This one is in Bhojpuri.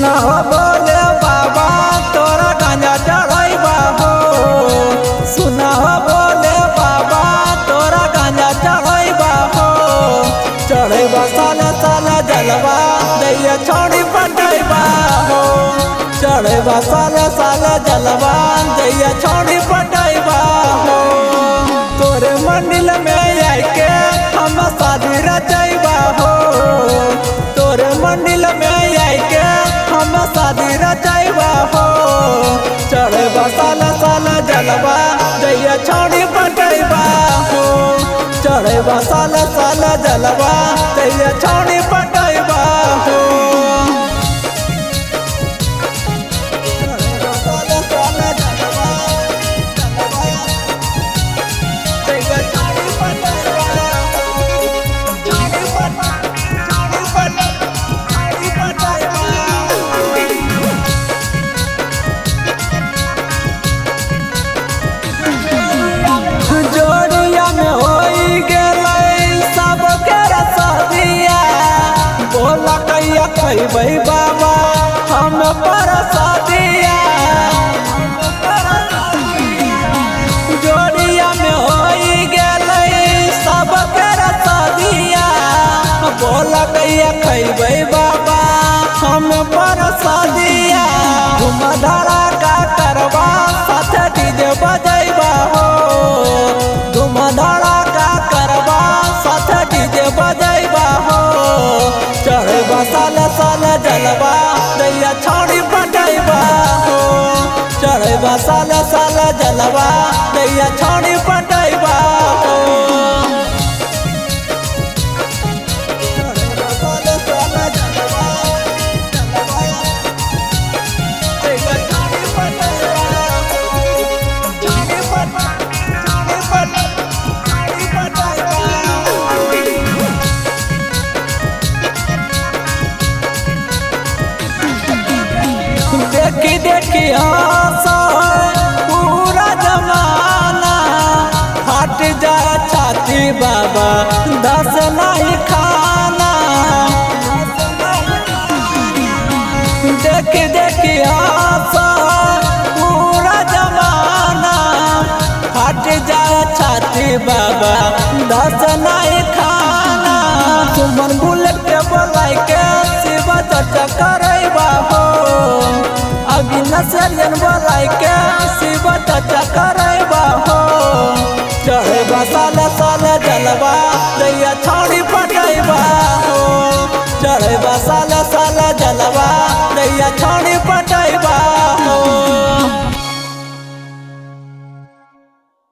सुना हो बोले बाबा तोरा गांजा चढ़ाइबा हो। सुना हो बोले बाबा तोरा गांजा चढ़ाइबा हो। चढ़ेबा साले साले जलवा दैया छोड़ी पटैबा हो। चढ़ेबा साले साले जलवा दैया छोड़ी पटैबा हो। तोरे मंदिर में आके हम शादी रचैबा हो। तोरे मंदिर में आके हम शादी रचैबा हो। चढ़ेबा साले साले जलवा दैया छोड़ी पटैबा हो। चढ़ेबा साले साले जलवा दैया छोड़ी पटैबा हो। जोड़िया में होई गेलै सबके रसदिया। बोला कैया खैबै बाबा हम परसदिया। जोड़िया में होई गेलै सबके रसदिया। बोला कैया खैबै बाबा हम परसदिया। घुम धड़ा का करबा साथे डीजे बजैबा हो। घुम धड़ा का करबा साथे डीजे बजैबा हो। चढ़ेबा साले साले जलवा दैया छोड़ी पटैबा हो। चढ़ेबा साले साले जलवा दैया छोड़ी पटैबा हो। देखी देखी हंसा पूरा जमाना। हट जाए छाती बाबा दस नहीं खाना। देखी देखी हंसा पूरा जमाना। हट जाए छाती बाबा दस नहीं खाना। सुमन बुलेट के बोलाई के